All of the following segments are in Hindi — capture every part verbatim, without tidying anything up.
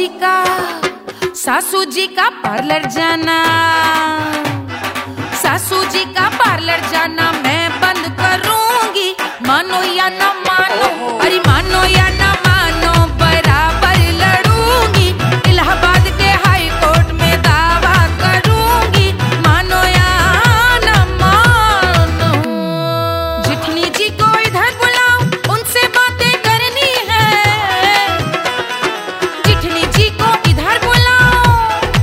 जी का सासू जी का पार्लर जाना, सासू जी का पार्लर जाना मैं बंद करूंगी। मानो या ना मानो, अरे मानो या ना मानो बराबर लड़ूंगी। इलाहाबाद के हाई कोर्ट में दावा करूंगी। मानो या ना मानो। जिठनी जी को इधर बुलाओ, उनसे बातें करनी है। जिठनी जी को इधर बुलाओ,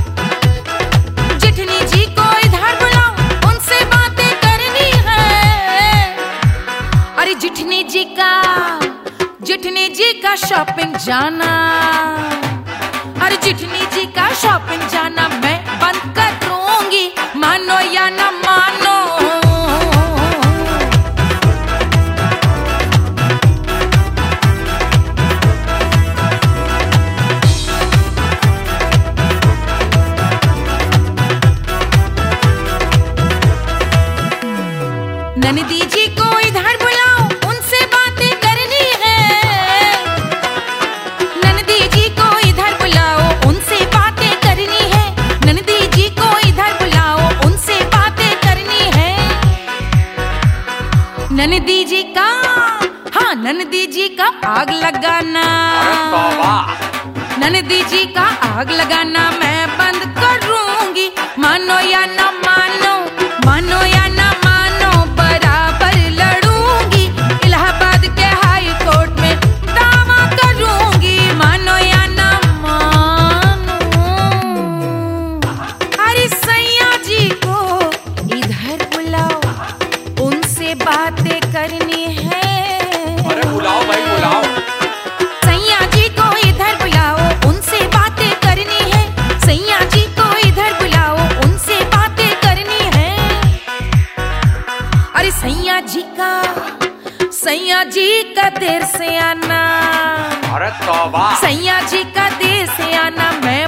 जिठनी जी को इधर बुलाओ, उनसे बातें करनी है। अरे जिठनी जी का जिठनी जी का शॉपिंग जाना, अरे जिठनी जी का शॉपिंग जाना मैं बंद करूंगी। मानो या ना मानो। ननदी जी को इधर बुलाओ, उनसे बातें करनी है। ननदी जी को इधर बुलाओ, उनसे बातें करनी है। ननदी जी को इधर बुलाओ, उनसे बातें करनी है। ननदी जी का, हाँ ननदी जी का आग लगाना, ननदी जी का आग लगाना मैं बंद करूंगी। मानो या ना मानो, मानो या ना मानो बराबर लड़ूंगी। इलाहाबाद के हाई कोर्ट में दावा करूंगी। मानो या ना मानो। अरे सैया जी को इधर बुलाओ, उनसे बातें करनी है। अरे बुलाओ भाई बुलाओ। सैया जी को इधर बुलाओ, उनसे बातें करनी है। सैया जी को इधर बुलाओ, उनसे बातें करनी है। अरे सैया जी का सैया जी का देर से आना, अरे तौबा। सैया जी का देर से आना मैं